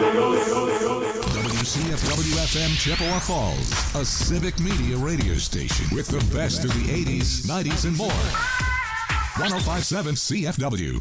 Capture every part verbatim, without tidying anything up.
W C F W F M Chippewa Falls, a civic media radio station with the best of the eighties, nineties, and more. one oh five point seven C F W.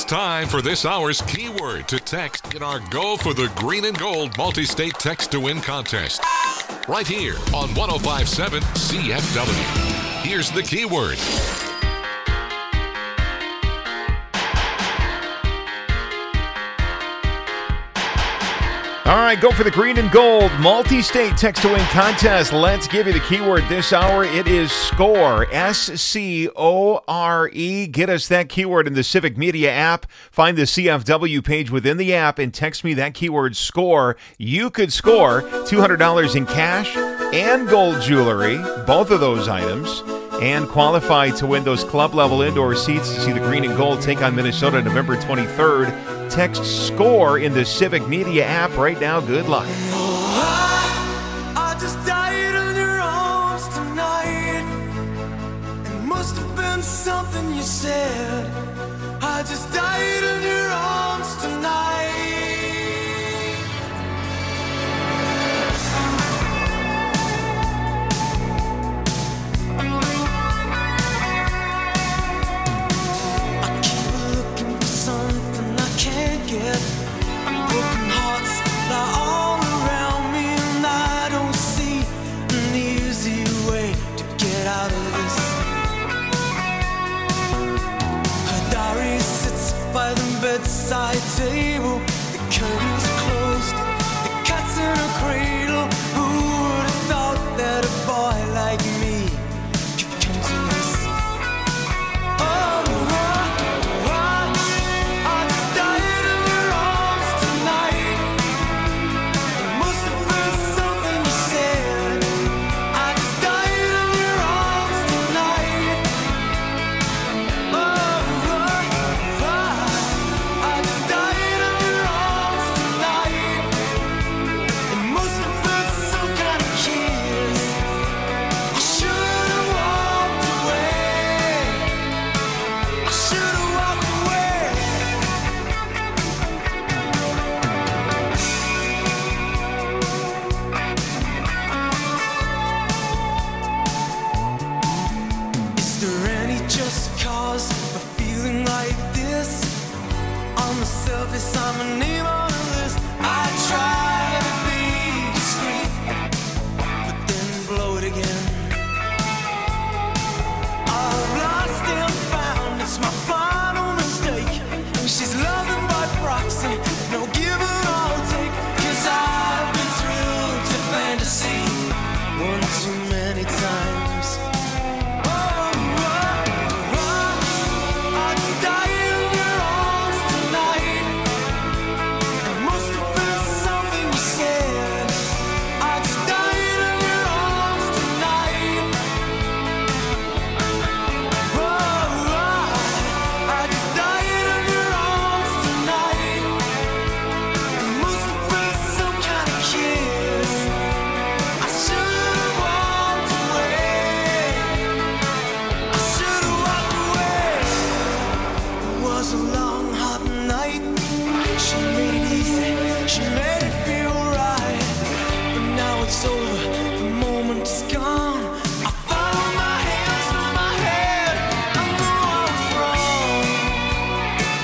time for this hour's keyword to text in our Go for the Green and Gold multi-state text to win contest. Right here on one oh five point seven C F W. Here's the keyword. All right, Go for the Green and Gold multi-state text-to-win contest. Let's give you the keyword this hour. It is SCORE, S C O R E. Get us that keyword in the Civic Media app. Find the C F W page within the app and text me that keyword SCORE. You could score two hundred dollars in cash and gold jewelry, both of those items, and qualify to win those club-level indoor seats to see the Green and Gold take on Minnesota November twenty-third. Text SCORE in the Civic Media app right now. Good luck. Oh, I, I just died in your arms tonight. It must have been something you said. I just died in your arms tonight. I keep looking for something I can't get. Broken hearts lie all around me, and I don't see an easy way to get out of this. Her diary sits by the bedside table. The curtains are closed, the cat's in a cradle. Who would have thought that a boy like me could come to this? Oh, I, I, I just died in your arms tonight. It must have been something you said. I just died in your arms tonight. Oh, I, I just died in your arms tonight. It must have been some kind of kiss. I should have walked away. I should have walked away. Is there any just cause for feeling like this? On the surface, I'm a name on a list. I try to be discreet, but then blow it again. I've lost and found, it's my final mistake. She's loving by proxy, no give and I'll take. Cause I've been thrilled to fantasy one too many times. Oh, oh, oh, I just died in your arms tonight. It must have been something you said. I just died in your arms tonight. Oh, oh, I just died in your arms tonight. It must have been some kind of kiss. I should have walked away. I should have walked away. It was a long, hot night. She made it easy. She made it feel right. But now it's over. The moment is gone. I found my hands on my head. I know I was wrong.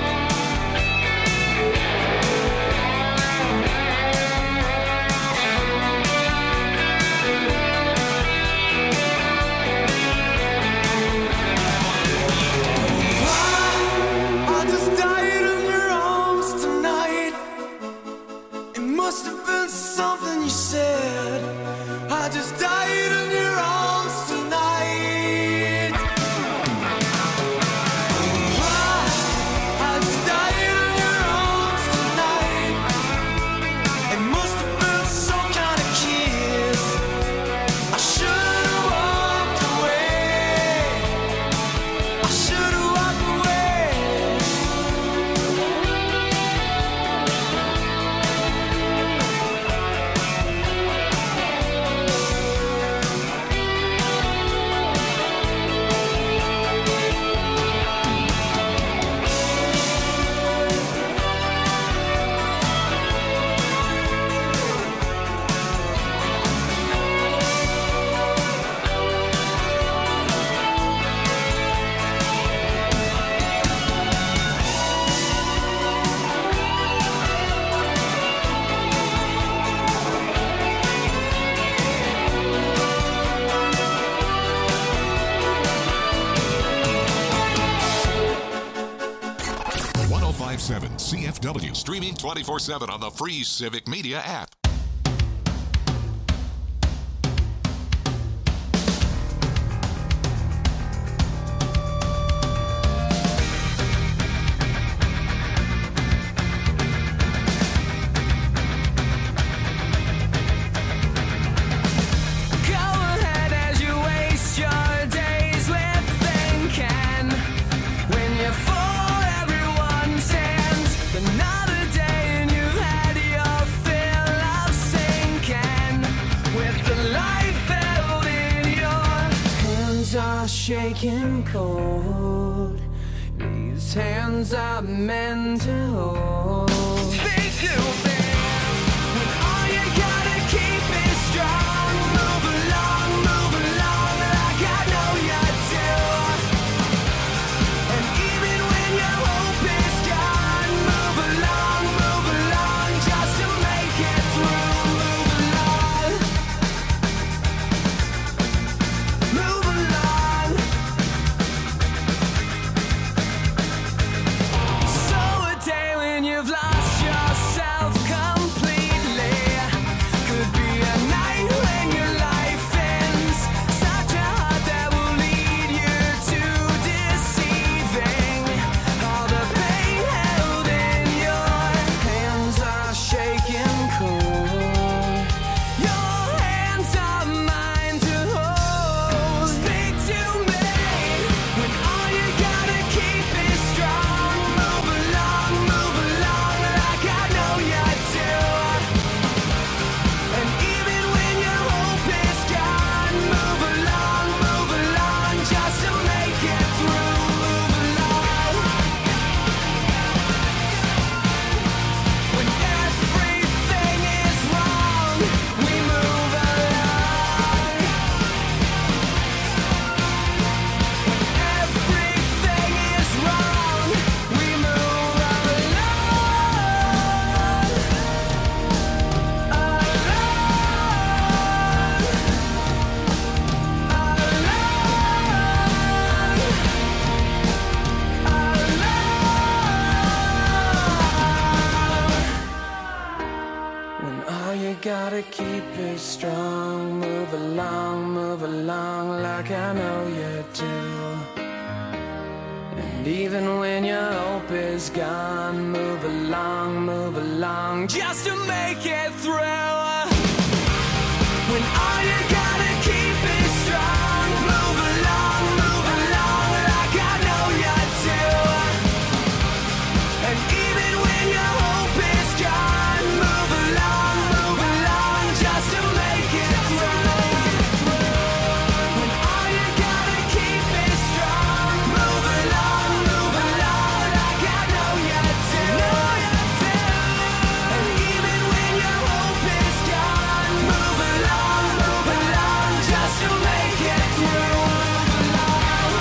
I just died in your arms tonight. It must have been something you said. I just died in your arms tonight. I just died in your arms tonight. It must have been some kind of kiss. I should have walked away. I should have walked away. W. Streaming twenty-four seven on the free Civic Media app. Shaking cold, these hands are meant to hold. Speak to me when all you gotta keep is strong. Move along, move along like I know you do. And even when your hope is gone, move along, move along just to make it through. Move along, move along. You've lost yourself completely. Could be a night when your life ends. Such a heart that will lead you to deceiving. All the pain held in your hands are shaking cold. Your hands are mine to hold. Speak to me when all you gotta keep is strong. Move along, move along like I know you do. And even when your hope is gone, move along, move along just to make it through. Move along. When everything is wrong, we move along. When everything is wrong, we move along. When all you gotta keep is strong, move along, move along like I know you do. And even when your hope is gone, move along, move along just to make it through. When all you gotta keep is strong, move along, move along like I know you do. And even when your hope is gone, move along, move along just to make it through. When all you gotta keep is strong, move along, move along like I know you do. And even when your hope is gone, move along, move along just to make it through. Move along.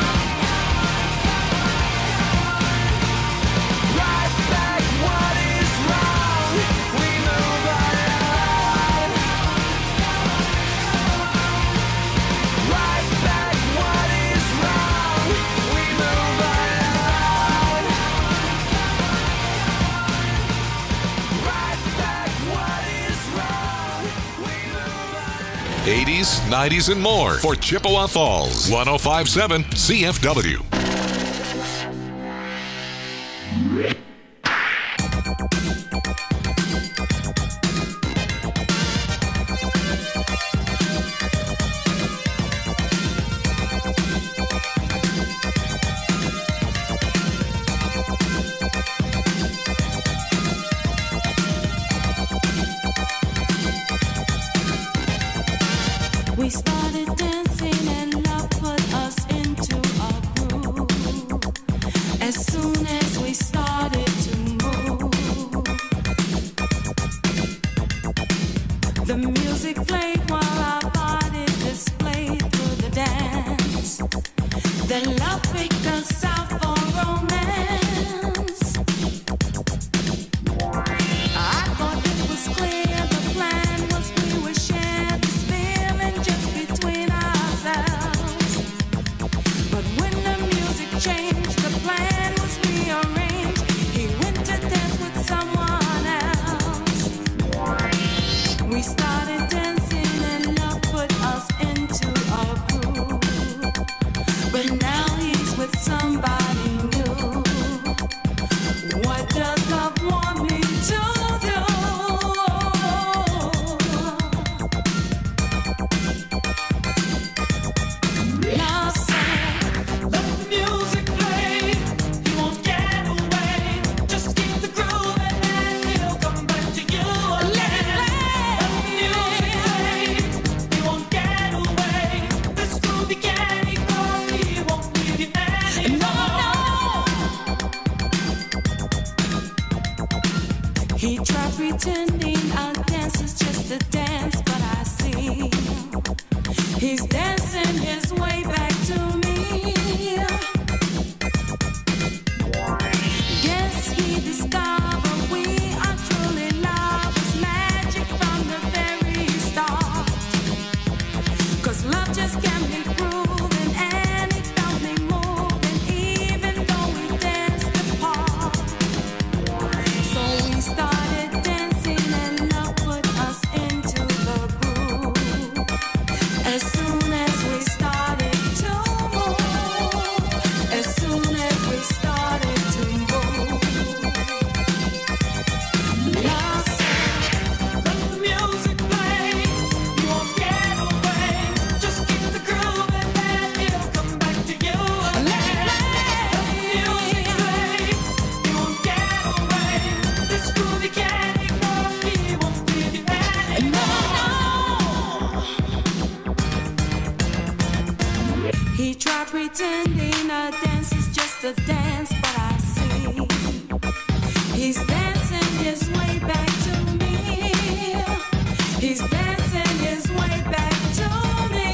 Right back what is wrong, we move along. Right back what is wrong, we move along. Right back what is wrong, we move along. eighties, nineties, and more for Chippewa Falls. one oh five point seven C F W. We started dancing and love put us into a groove. try pretending our dance is just a dance, but I see he's dancing his way back to me. Guess he discovered we are truly lovers, magic from the very start. 'Cause love just can't be proven, and it felt me moving, even though we danced apart. So we started dancing, and love put us into the groove. As soon as we started to move, as soon as we started to move, love said, let the music play. You won't get away. Just keep the groove, and then it'll come back to you again. Let the music play. You won't get away. This groove you can't ignore. He won't leave you anymore. He tried pretending a dance is just a dance, but I see he's dancing his way back to me. He's dancing his way back to me.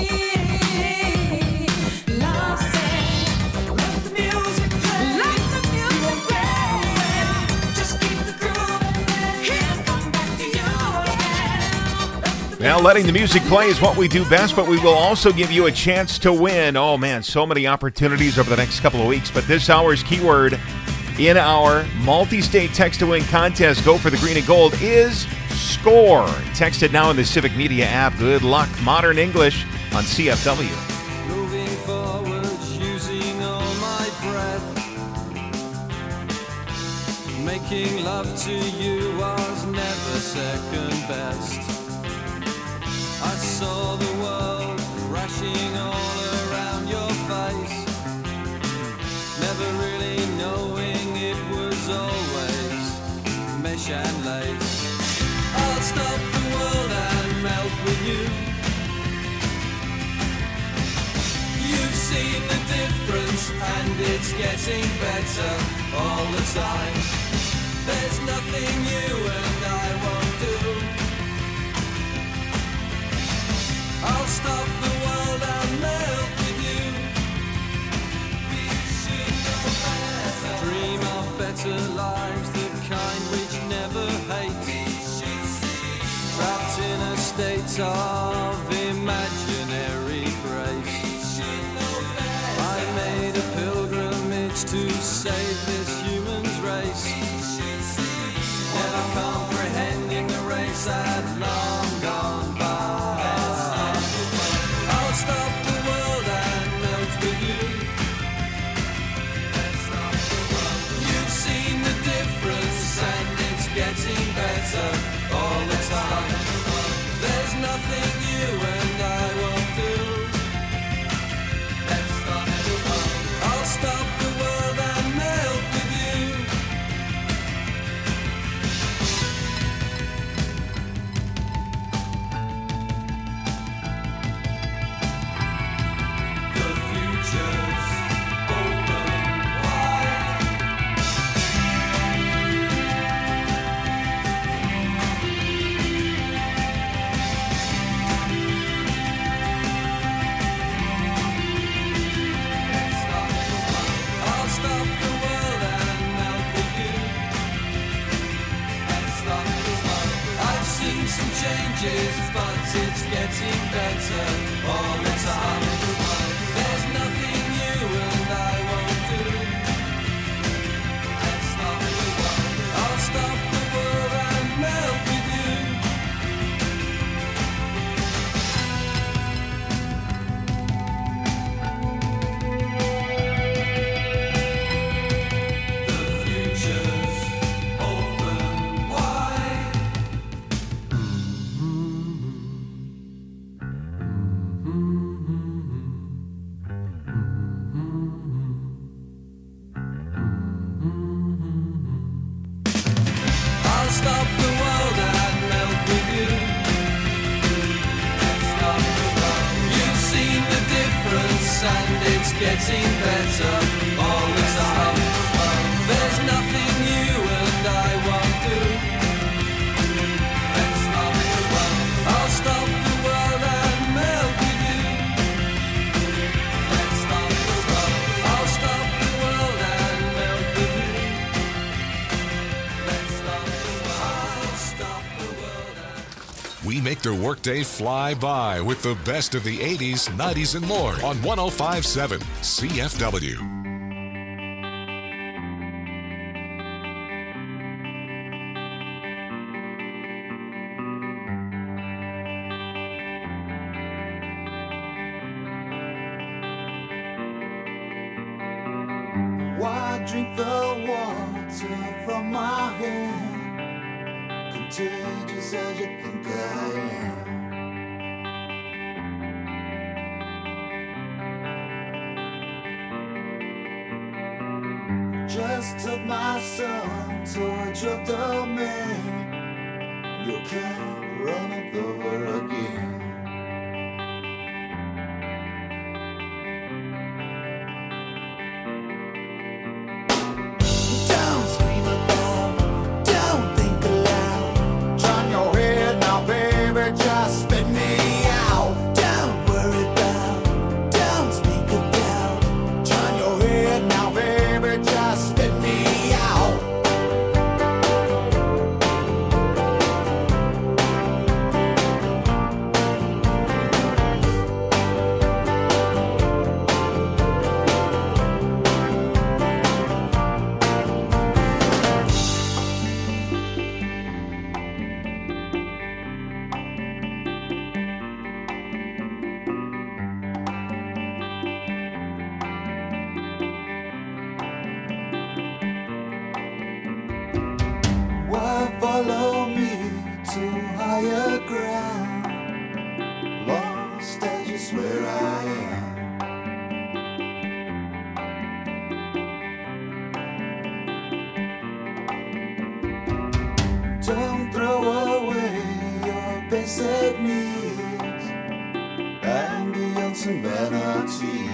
Love said, let the music play. Let the music play. Just keep the groove, and then he'll come back to you again. Well, letting the music play is what we do best, but we will also give you a chance to win. Oh, man, so many opportunities over the next couple of weeks. But this hour's keyword in our multi-state text-to-win contest, Go for the Green and Gold, is SCORE. Text it now in the Civic Media app. Good luck. Modern English on C F W. Moving forward, using all my breath. Making love to you was never second best. I saw the world crashing all around your face, never really knowing it was always mesh and lace. I'll stop the world and melt with you. You've seen the difference, and it's getting better all the time. There's nothing you and I won't do. I'll stop the world and melt with you. We should know better. Dream of better lives, the kind which never hate. Trapped in a state of imaginary grace. I made a pilgrimage to save this human's race, never comprehending the race had long gone by. I'll stop the world and melt with you. You've seen the difference, and it's getting better all the time. There's nothing you and I won't do. I'll stop the world and melt with you. The future's open wide. I'll stop the world and melt with you. I've seen some changes, but it's getting better all the time. There's nothing you and I won't do. I'll stop the world and melt with you. The future's open wide. I'll stop the world and melt with you. You've seen the difference, and it's getting better all the time. There's nothing you and I won't do. We make the workday fly by with the best of the eighties, nineties, and more on one oh five point seven C F W. Why drink the water from my hand? Contagious as you think I am. Just took my son towards your domain. You can't run it over again. Follow me to higher ground, lost as you swear I am. Don't throw away your basic needs, ambience and vanity.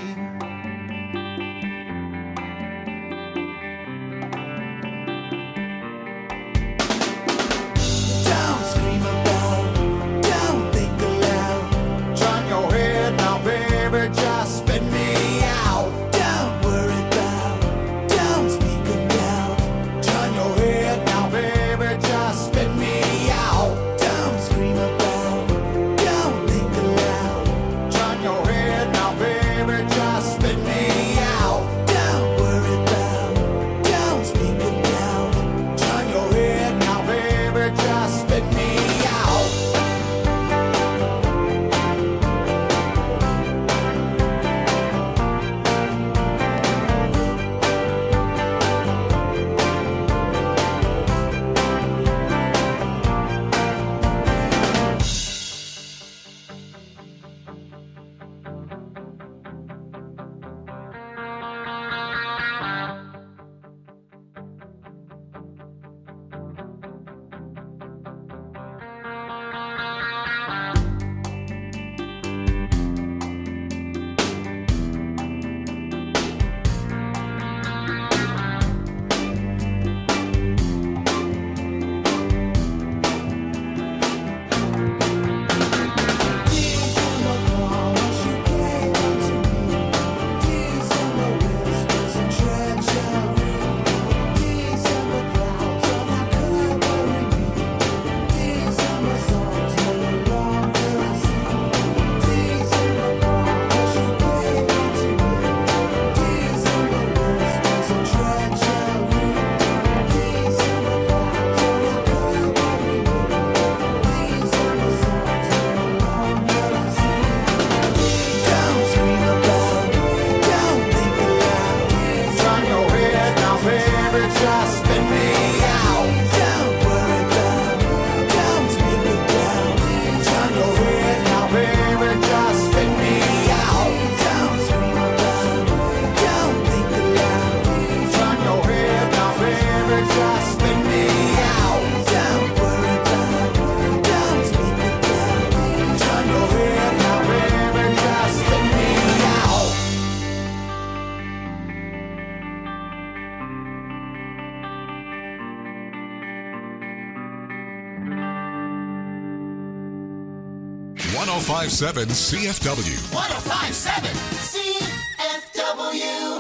one oh five point seven C F W. one oh five point seven C F W.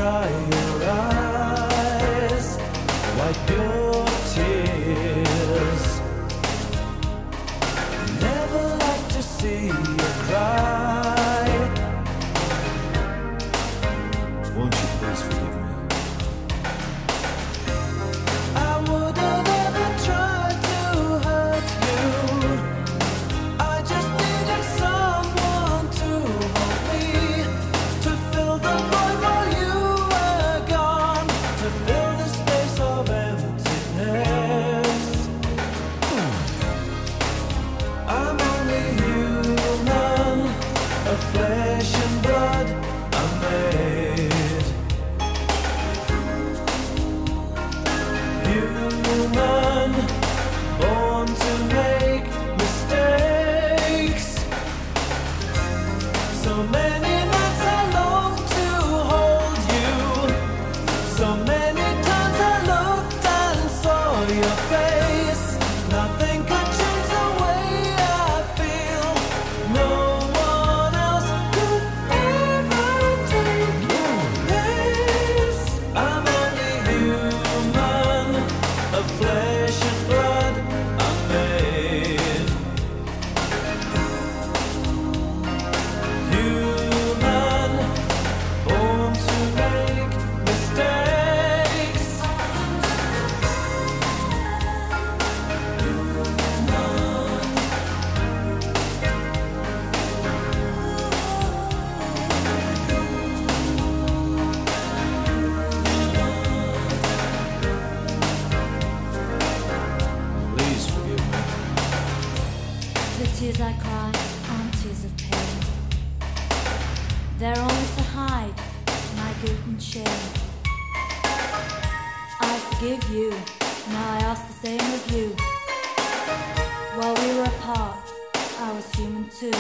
dry your eyes, wipe your tears. Never like to see you cry. Won't you please forgive me? I would have never tried to hurt you. I just needed someone to hold me, to fill the void while you were gone, to fill the space of emptiness. I'm only human, of flesh and blood I'm made. Human, born to make mistakes. So many nights I long to hold you. So many times I looked and saw your face. Nothing could change the way I feel. No one else could ever take your place. I'm only human, of flesh and blood I'm made. Human, born to make mistakes. Please forgive me. The tears I cry aren't tears of pain. They're only to hide my guilt and shame. I forgive you, now I ask the same of you. While we were apart, I was human too.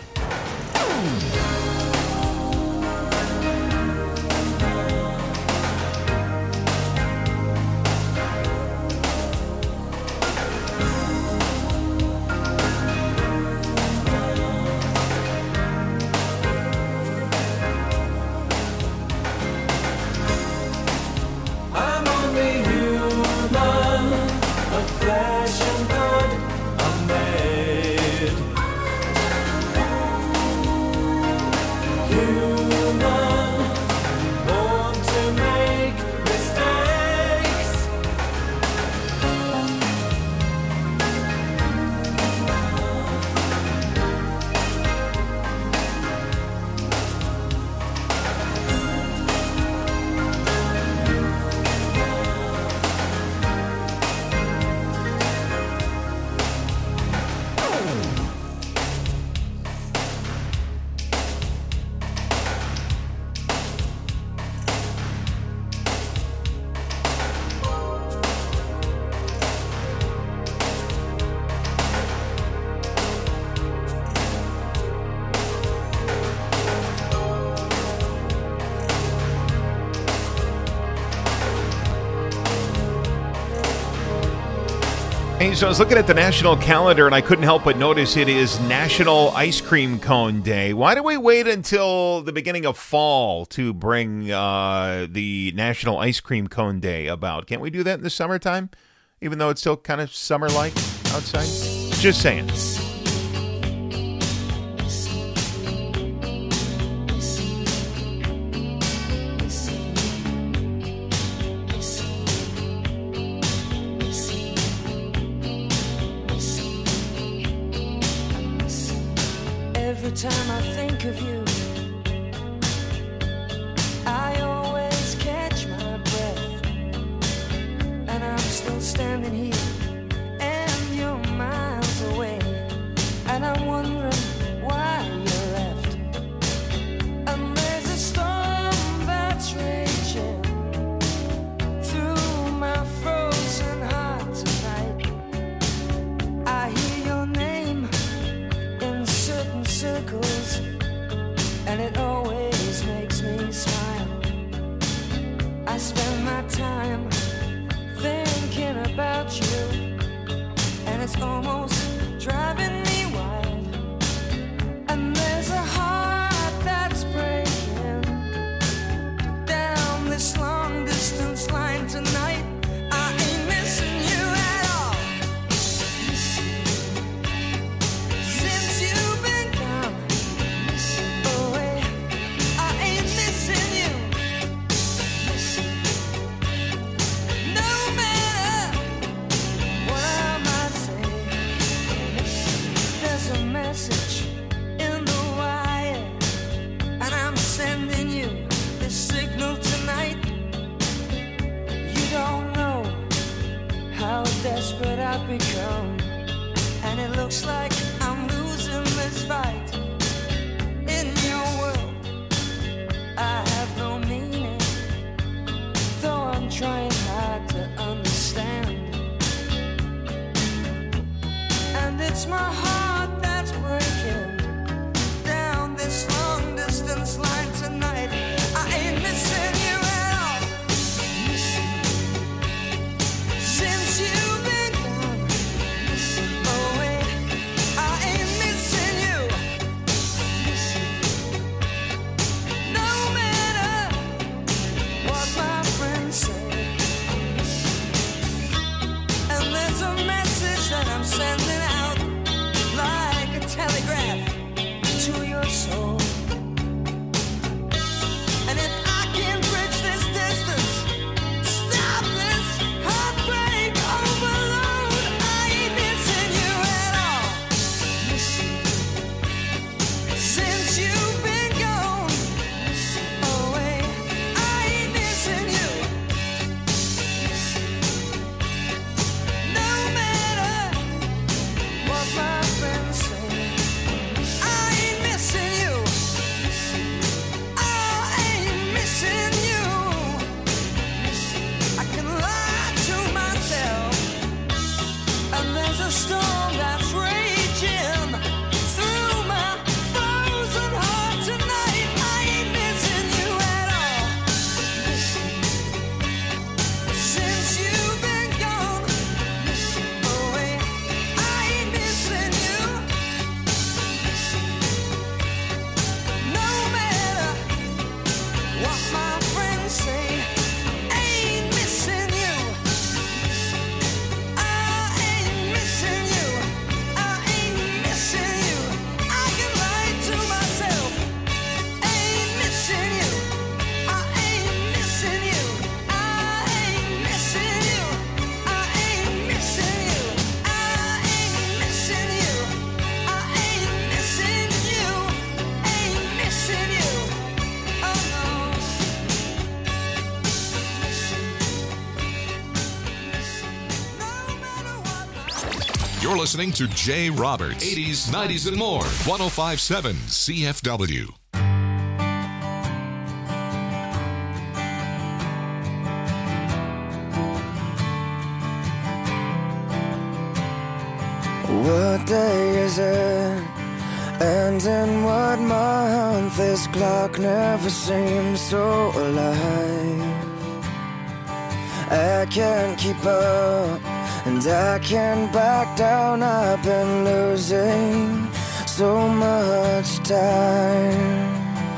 I'm only human, of flesh and blood I'm made. Human, born to make mistakes. Hey, so I was looking at the national calendar and I couldn't help but notice it is National Ice Cream Cone Day. Why do we wait until the beginning of fall to bring uh, the National Ice Cream Cone Day about? Can't we do that in the summertime, even though it's still kind of summer-like outside? Just saying. Every time I think of you, I always catch my breath, and I'm still standing here, and you're miles away, and I'm wondering why you left. And there's a storm that's raging through my frozen heart tonight. I hear your name in certain circles, and it always makes me smile. I spend my time thinking about you, and it's almost driving me wild. And there's a heart that's breaking down I've become, and it looks like I'm losing this fight. In your world, I have no meaning, though I'm trying hard to understand. And it's my heart that's breaking down this long distance line tonight. I ain't missing you at all. Since you've been gone away, I ain't missing you. No matter what my friends say, and there's a message that I'm sending out like a telegraph to your soul. And if I can bridge this distance, stop this heartbreak overload, I ain't missing you at all. Since you've been gone away, I ain't missing you. No matter what my friends say, I ain't missing you. I ain't missing you. I can lie to myself, and there's a storm that's raging through my frozen heart tonight. I ain't missing you at all. Since you've been gone away, I ain't missing you. No matter what my friends say, ain't missing you. I ain't missing you. I ain't missing you. I can lie to myself. Ain't missing you. I ain't missing you. I ain't missing you. I ain't missing you. I ain't missing you. I ain't missing you. Ain't missing you. Oh no. No matter what. You're listening to Jay Roberts, eighties, nineties, and more. one oh five point seven C F W. What day is it? And in what month? This clock never seems so alive. I can't keep up, and I can't back down. I've been losing so much time.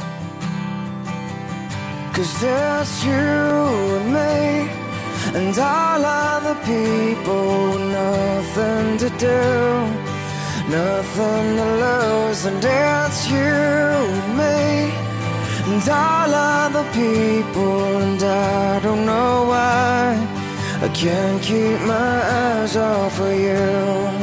Cause it's you and me, and all other people, nothing to do, nothing to lose. And it's you and me, and all other people, and I don't know why I can't keep my eyes off of you.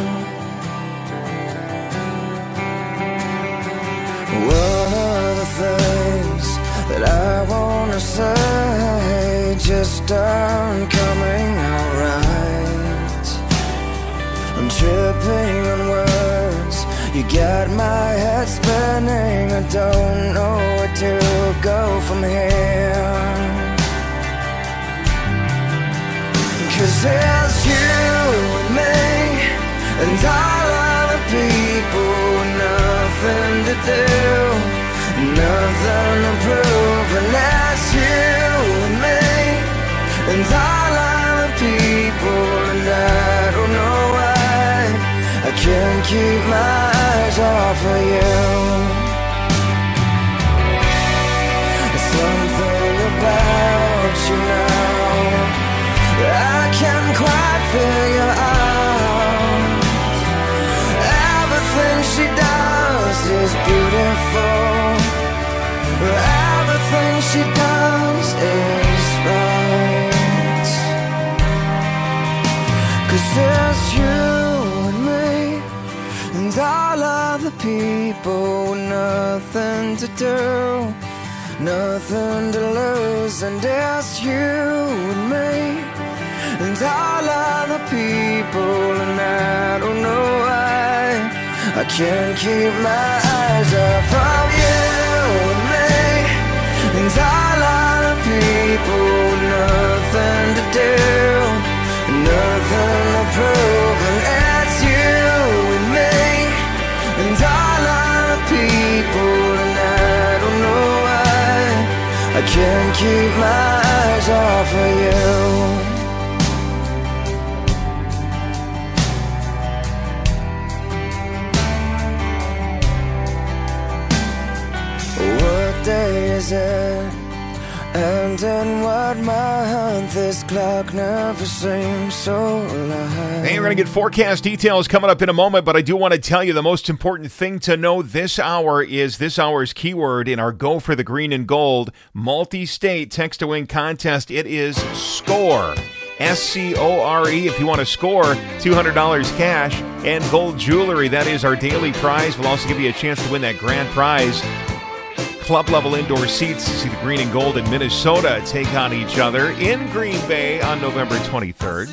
One of the things that I wanna say just aren't coming out right. I'm tripping on words, you got my head spinning. I don't know where to go from here. Cause it's you and me, and all other people, nothing to do, nothing to prove. And that's you and me, and all other people, and I don't know why I can't keep my eyes off of you. Something about you now I can't quite figure out. Everything she does is beautiful. Everything she does is right. Cause it's you and me, and all other people, nothing to do, nothing to lose. And it's you and me, and all other people, and I don't know why I can't keep my eyes off of you and me, and all other people with nothing to do, nothing to prove, and it's you and me, and all other people, and I don't know why I can't keep my eyes off of you. What day is it? And in what month? This clock never seems so alive. Hey, we're going to get forecast details coming up in a moment, but I do want to tell you the most important thing to know this hour is this hour's keyword in our Go for the Green and Gold multi-state text-to-win contest. It is SCORE. S C O R E. If you want to score two hundred dollars cash and gold jewelry, that is our daily prize. We'll also give you a chance to win that grand prize. Club-level indoor seats to see the Green and Gold in Minnesota take on each other in Green Bay on November twenty-third.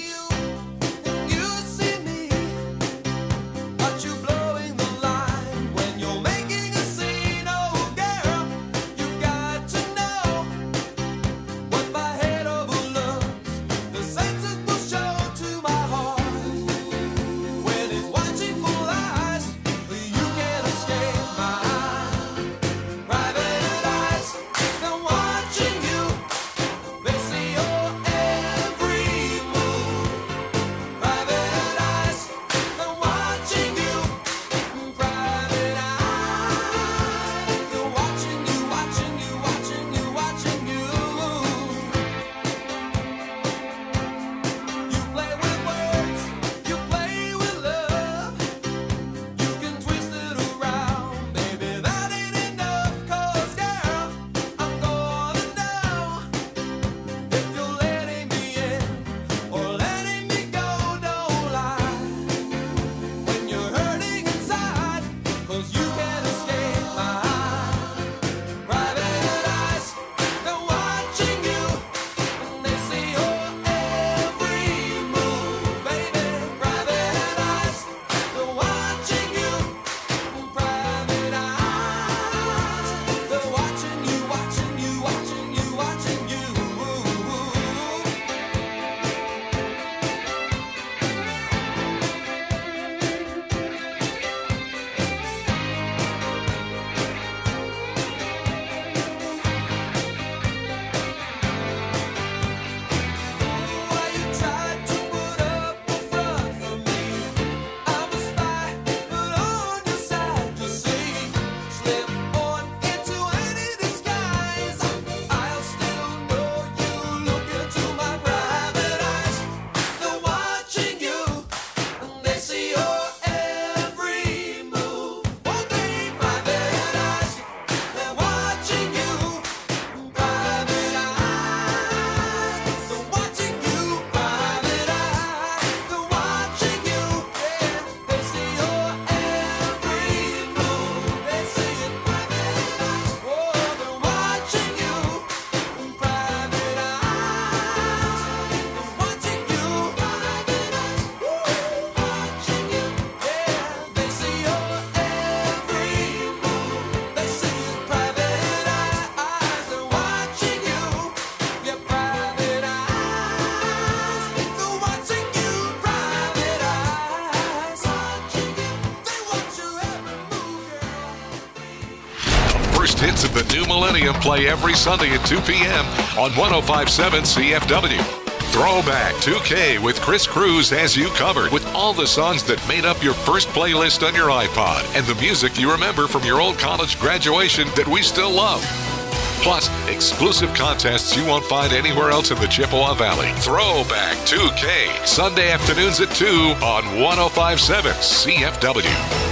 Hits of the new millennium play every Sunday at two p.m. on one oh five point seven C F W. Throwback two K with Chris Cruz has you covered with all the songs that made up your first playlist on your iPod and the music you remember from your old college graduation that we still love. Plus, exclusive contests you won't find anywhere else in the Chippewa Valley. Throwback two K, Sunday afternoons at two on one oh five point seven C F W.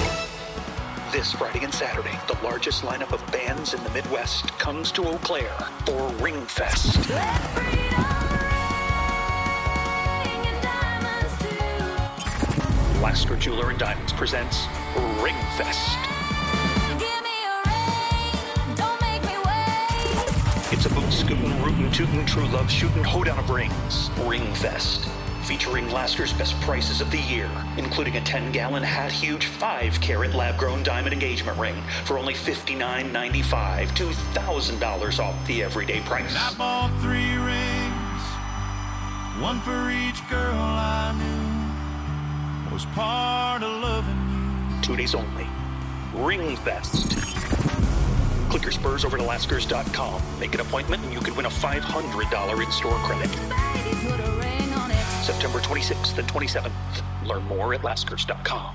This Friday and Saturday, the largest lineup of bands in the Midwest comes to Eau Claire for Ringfest. Lasker Jeweler and Diamonds presents Ringfest. It's a boot scootin', rootin', tootin', true love shootin', hoedown of rings. Ringfest. Featuring Lasker's best prices of the year, including a ten-gallon hat-huge five carat lab-grown diamond engagement ring for only fifty-nine ninety-five, two thousand dollars off the everyday price. I bought three rings, one for each girl I knew, was part of loving you. Two days only. Ringfest. Click your spurs over to Laskers dot com. Make an appointment and you could win a five hundred dollars in-store credit. September twenty-sixth and twenty-seventh. Learn more at Laskers dot com.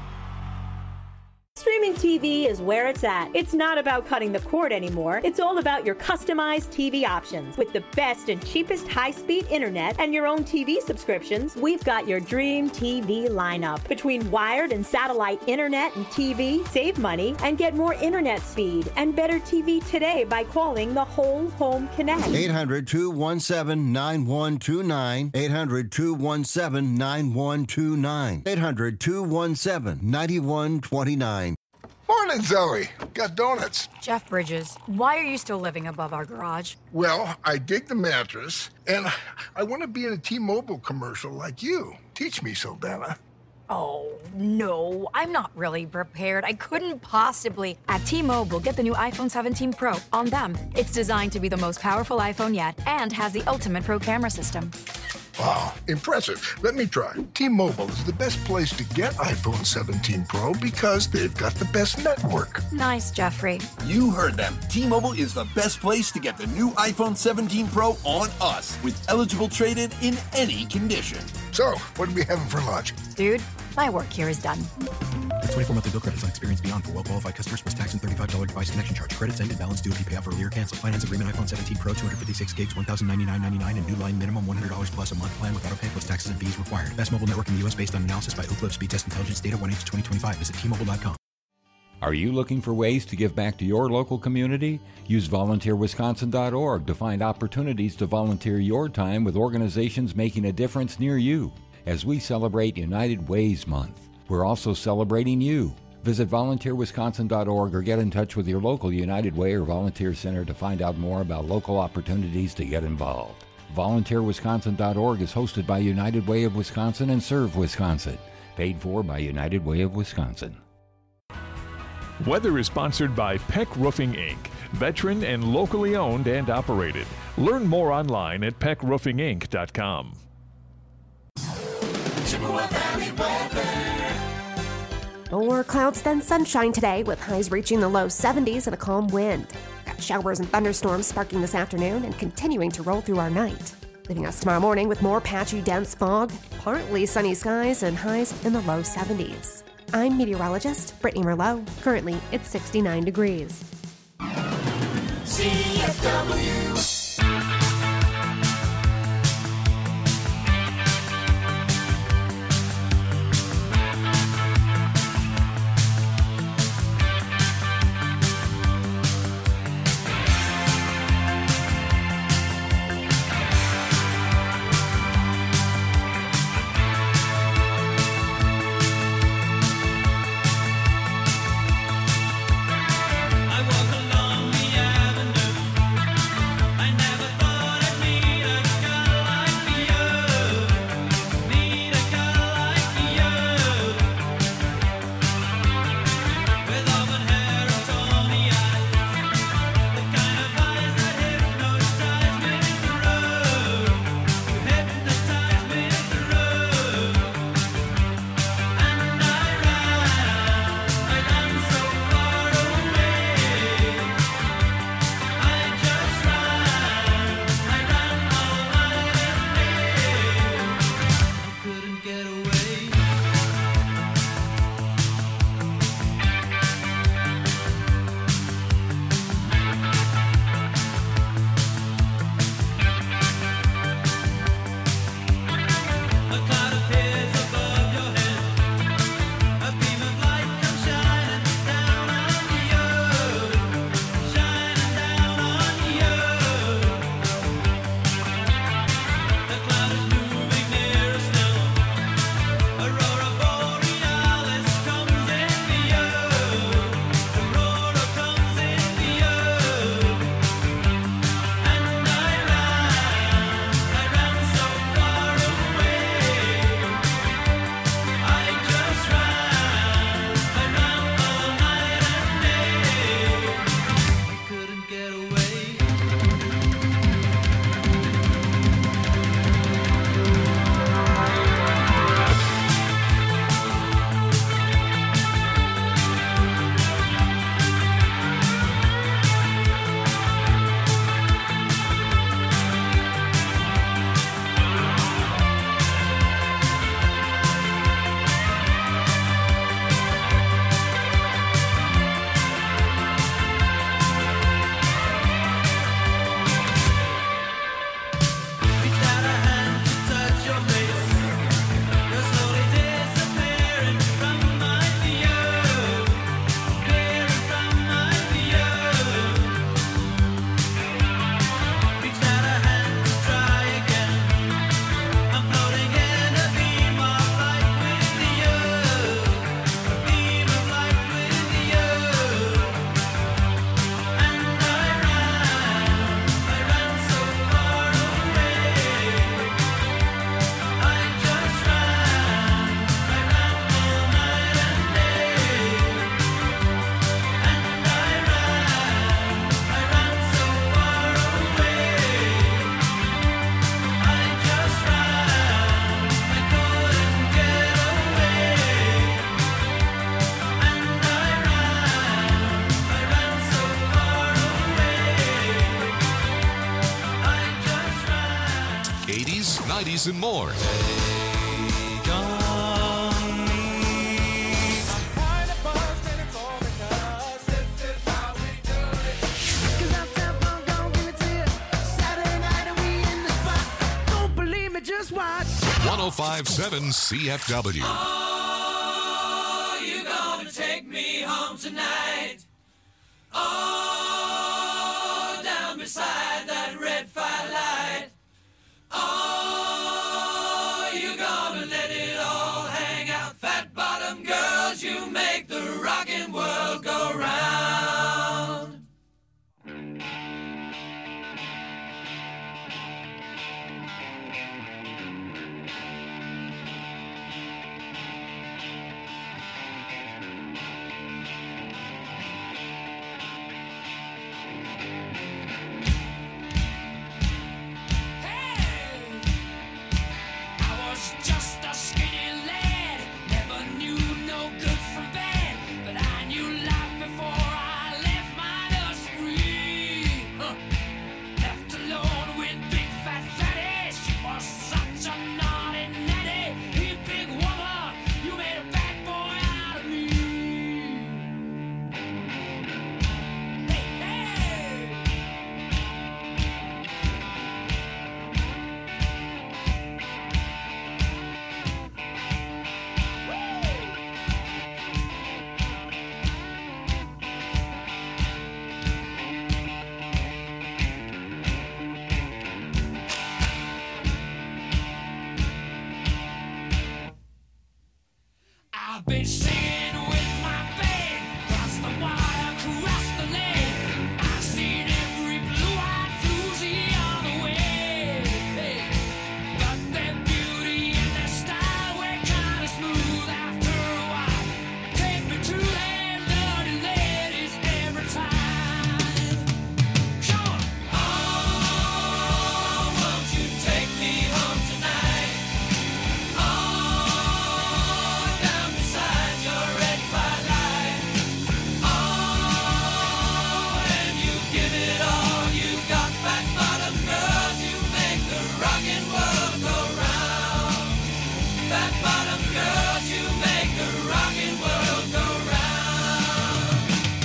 Streaming T V is where it's at. It's not about cutting the cord anymore. It's all about your customized T V options. With the best and cheapest high-speed internet and your own T V subscriptions, we've got your dream T V lineup. Between wired and satellite internet and T V, save money and get more internet speed and better T V today by calling the Whole Home Connect. eight hundred, two one seven, nine one two nine. eight hundred, two one seven, nine one two nine. eight hundred, two one seven, nine one two nine. Morning, Zoe. Got donuts. Jeff Bridges, why are you still living above our garage? Well, I dig the mattress, and I want to be in a T-Mobile commercial like you. Teach me, Saldana. Oh, no, I'm not really prepared. I couldn't possibly. At T-Mobile, get the new iPhone seventeen Pro on them. It's designed to be the most powerful iPhone yet and has the ultimate pro camera system. Wow, impressive. Let me try. T-Mobile is the best place to get iPhone seventeen Pro because they've got the best network. Nice, Jeffrey. You heard them. T-Mobile is the best place to get the new iPhone seventeen Pro on us with eligible trade-in in any condition. So, what are we having for lunch? Dude, my work here is done. twenty-four monthly bill credits on experience beyond for well-qualified customers plus tax and thirty-five dollars device connection charge. Credits end and balance due if you pay off early or cancel. Finance agreement iPhone seventeen Pro, two hundred fifty-six gigs, one thousand ninety-nine ninety-nine, and new line minimum one hundred dollars plus a month plan with auto pay plus taxes and fees required. Best mobile network in the U S based on analysis by Ookla Speed Test Intelligence data one H twenty twenty-five. Visit T Mobile dot com. Are you looking for ways to give back to your local community? Use volunteer wisconsin dot org to find opportunities to volunteer your time with organizations making a difference near you. As we celebrate United Ways Month, we're also celebrating you. Visit volunteer wisconsin dot org or get in touch with your local United Way or Volunteer Center to find out more about local opportunities to get involved. volunteer wisconsin dot org is hosted by United Way of Wisconsin and Serve Wisconsin. Paid for by United Way of Wisconsin. Weather is sponsored by Peck Roofing, Incorporated, veteran and locally owned and operated. Learn more online at peck roofing inc dot com. Chippewa Valley weather. More clouds than sunshine today, with highs reaching the low seventies and a calm wind. Got showers and thunderstorms sparking this afternoon and continuing to roll through our night, leaving us tomorrow morning with more patchy, dense fog, partly sunny skies, and highs in the low seventies. I'm meteorologist Brittany Merlot. Currently, it's sixty-nine degrees. C F W. I walk along the avenue. eighties, nineties, and more. Just watch. one oh five point seven C F W. Oh, you gonna take me home tonight? Oh, down beside that red firelight. Oh, you gonna let it all hang out? Fat bottom girls, you make the rockin' world go round. Just a skinny lad, never knew no good from bad, but I knew life before I left my nursery. Huh. Left alone with big fat fatty, she was such a naughty natty. You big woman, you made a bad boy out of me. Hey, hey. I've been singing with my band, cross the wire, cross the lane. I've seen every blue-eyed floozy on the way. Hey. But their beauty and their style were kind of smooth after a while. Take me to them dirty ladies every time. Come on. Oh, won't you take me home tonight? Oh, down beside your red firelight. Oh, and you give it all you got, fat bottom girls, you make the rockin' world go round. Fat bottom girls, you make the rockin' world go round.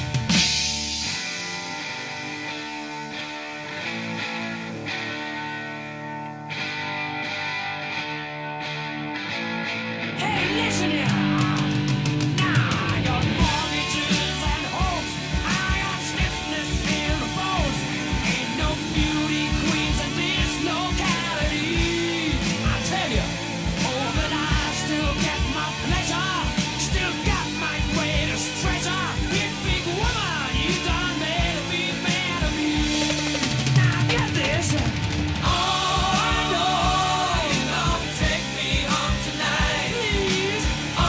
Hey, listen here. Now I got mortgages and hopes. I got stiffness in the bones. Ain't no beauty queens in this locality. I tell you, oh, but I still get my pleasure. Still got my greatest treasure. You big woman, you done made me mad of me. Now get this. Oh, I know you gonna take me home tonight. Please. Oh,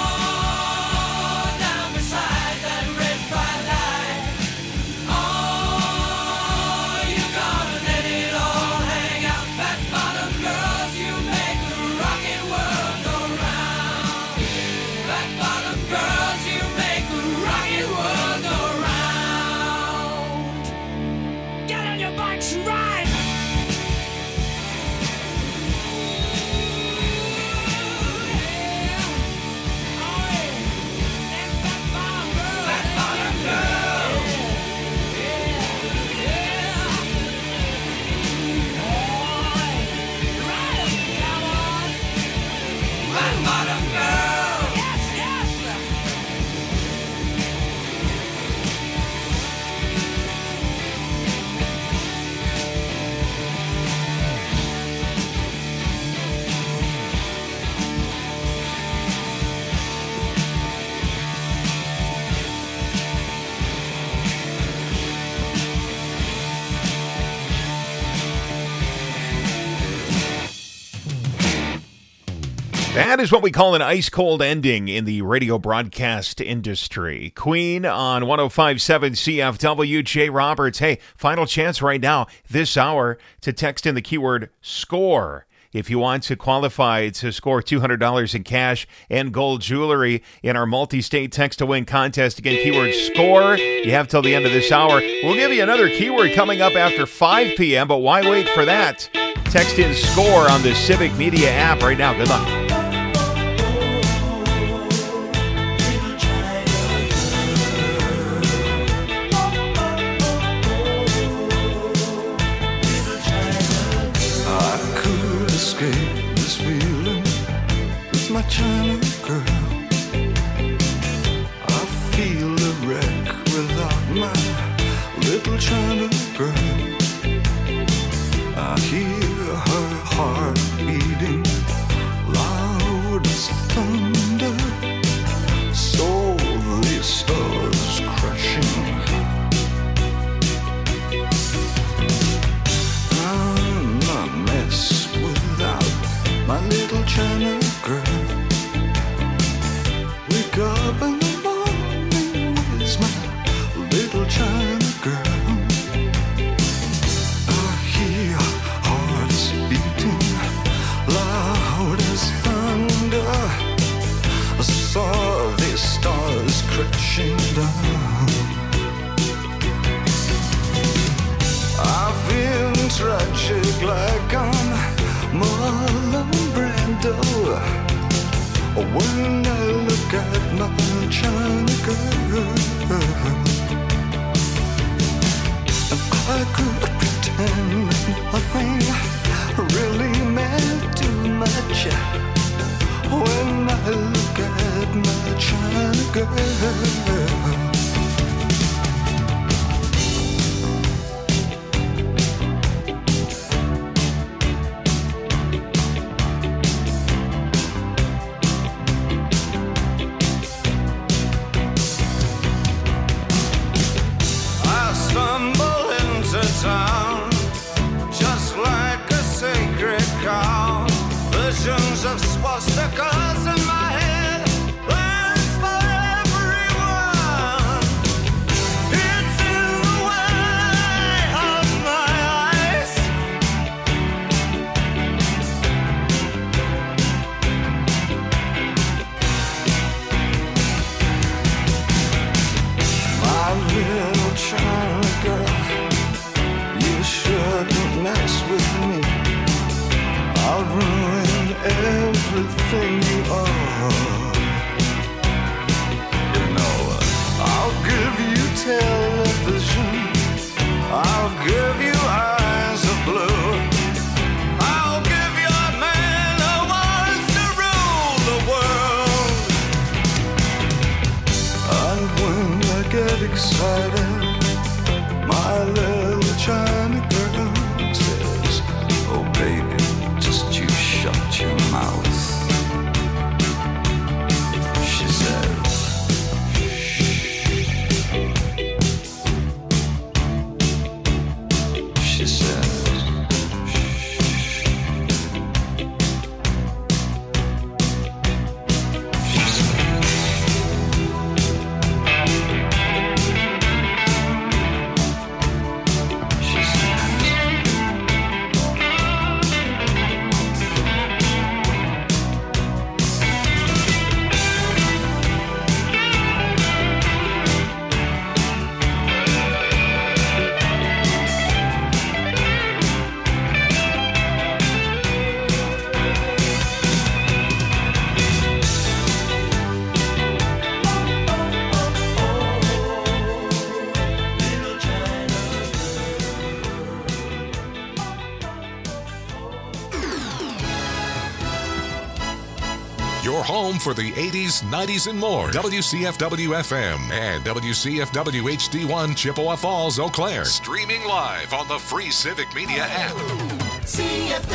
down beside that red firelight. Oh, you gonna let it all hang out. Fat bottom girls, you make the rockin' world go round. Fat bottom girls, you make the rockin' world go round. Get on your bikes and ride. That is what we call an ice-cold ending in the radio broadcast industry. Queen on one oh five point seven C F W, Jay Roberts. Hey, final chance right now, this hour, to text in the keyword SCORE. If you want to qualify to score two hundred dollars in cash and gold jewelry in our multi-state text-to-win contest, again, keyword SCORE. You have till the end of this hour. We'll give you another keyword coming up after five p.m., but why wait for that? Text in SCORE on the Civic Media app right now. Good luck. I could escape this feeling with my China girl. I feel a wreck without my little China girl. I hear her heart beating loud as thunder, so the stars crashing. I'm a mess without my little China girl. Wake up in the morning, where's my little China girl? I hear hearts beating loud as thunder. I saw the stars crashing down. I feel tragic like I'm Marlon Brando when I look at my China girl. And I could pretend nothing really meant too much when I look at my China girl. I stumble into town just like a sacred cow. Visions of swastikas in my head, plans for everyone. It's in the way of my eyes. My little China girl, you shouldn't mess with me. I'll ruin everything you are. You know, I'll give you television, I'll give you eyes of blue, I'll give you a man who wants to rule the world. And when I get excited, my little China girl says, oh baby, just you shut your mouth. She says, she says, she says, she Your home for the eighties, nineties, and more. W C F W F M and W C F W H D one Chippewa Falls, Eau Claire. Streaming live on the free Civic Media app. C F